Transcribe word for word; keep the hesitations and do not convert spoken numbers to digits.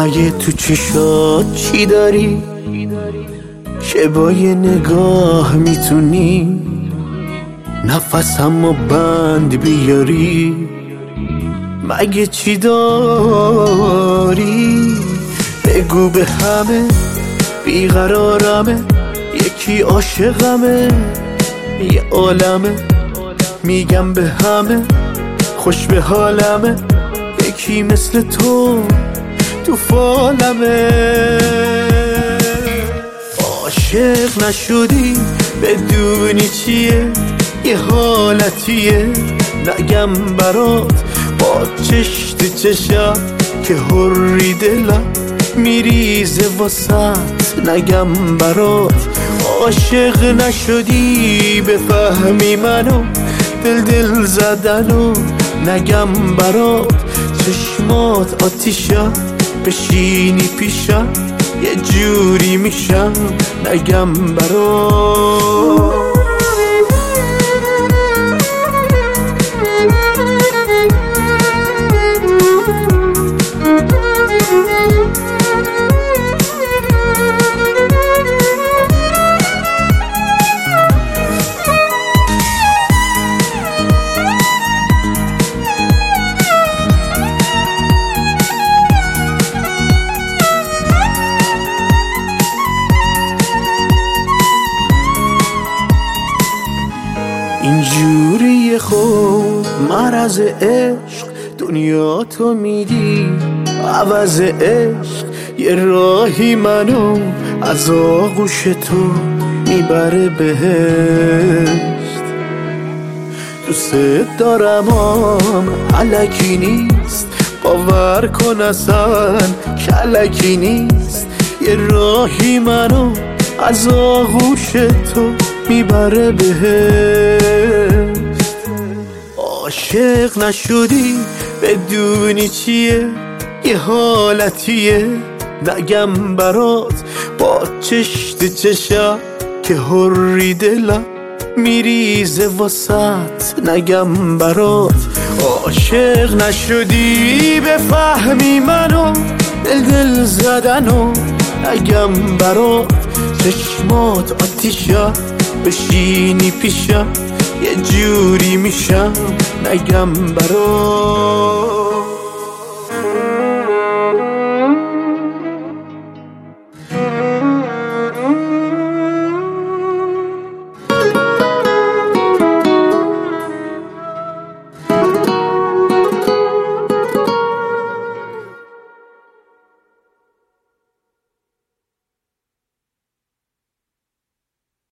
مگه تو چشات چی داری که با یه نگاه میتونی نفسمو بند بیاری؟ مگه چی داری؟ بگو به همه بیقرارمه، یکی عاشقمه یه عالمه، میگم به همه خوش به حالمه، یکی مثل تو تو فالمه. عاشق نشدی بدونی چیه، یه حالتیه نگم برات با چشت چشم که هری دلم میریزه واسط نگم برات. عاشق نشدی بفهمی منو دل دل زدنو نگم برات. چشمات آتیشم بشینی پیشم یه جوری میشم نگم برات. اینجوری خوب مرز عشق دنیا تو میدی عوض عشق یه راهی منو از آغوش تو میبره بهشت. دوست دارم آم علکی نیست، باور کن اصلا کلکی نیست، یه راهی منو از آغوش تو میبره بهشت. عاشق نشدی بدونی چیه، یه حالتیه نگم برات با چشت چشم که هری دلم میریزه واسط نگم برات. عاشق نشدی بفهمی منو دل دل زدنو نگم برات. چشمات آتیشم بشینی پیشم یه جوری میشم نگم برات.